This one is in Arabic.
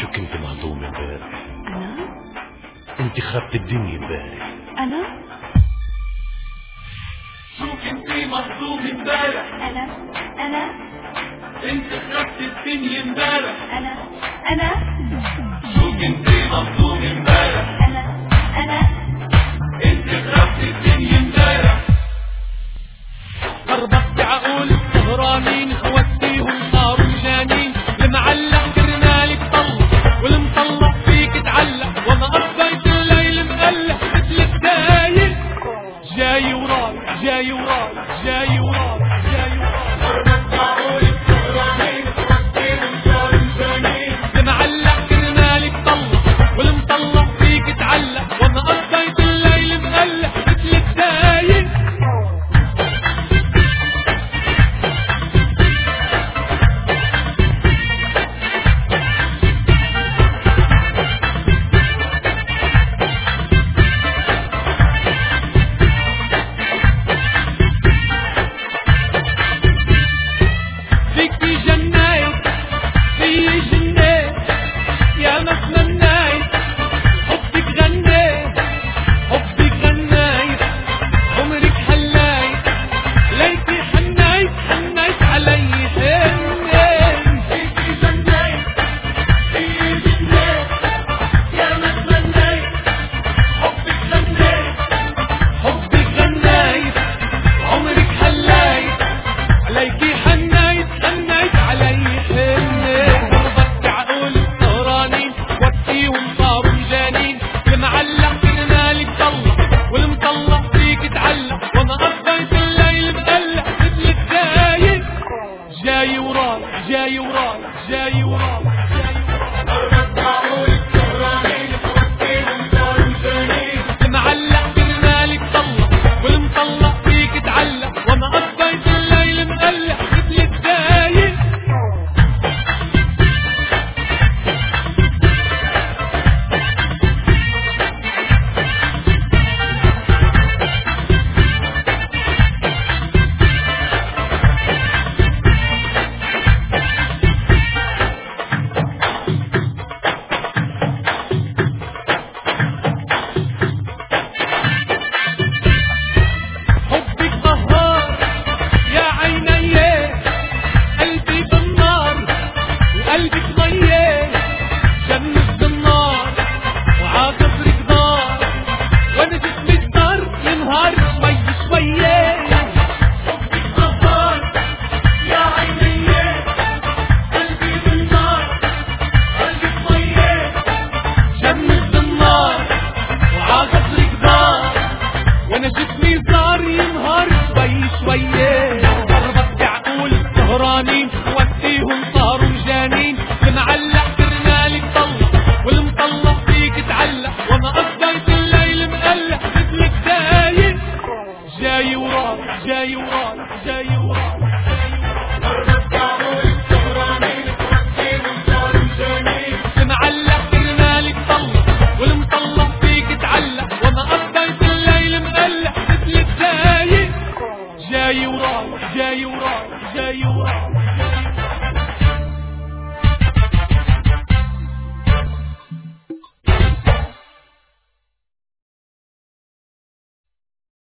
شو كنت مهضوم امبارح؟ أنا؟ انت خربت الدنيا امبارح. أنا؟ شو كنت مهضوم امبارح؟ أنا؟ انت خربت الدنيا امبارح. أنا؟ شو كنت مهضوم امبارح؟ أنا؟ انت خربت الدنيا امبارح. قربت عقول سهرانين خوتيهم صاروا مجانين، المعلق كرمالك طلق والمطلق فيك تعلق، وما قضيت الليل مقلق مثلك دايم جاي وراي جاي وراي جاي وراي جاي وراي. قربت عقول سهرانين خوتيهم صاروا مجانين، المعلق كرمالك طلق والمطلق فيك تعلق، وما قضيت الليل مقلق مثلك دايم. جاي وراي جاي وراي جاي وراي. قربت عقول سهرانين خوتيهم صاروا مجانين، المعلق كرمالك طلق والمطلق فيك تعلق، وما قضيت الليل مقلق مثلك دايم. قلبك مية جنب النار وعاطفك نار، وانا جسمي صار ينهار شوي شوية. حبك نهار يا عيني، قلبي بالنار قلبك مية جنب النار وعاطفك نار، وانا جسمي صار ينهار شوي شوية. قربت عقول سهرانين وديهم صاروا مجانين، المعلق كرمالك طلق والمطلق فيك تعلق، وما قضيت الليل مقلق مثلك دايم جاي وراي جاي وراي جاي وراي. قربت عقول سهرانين خوتيهم صاروا مجانين، المعلق كرمالك طلق والمطلق فيك تعلق، وما قضيت الليل مقلق مثلك دايم جاي وراي جاي وراي جاي وراي.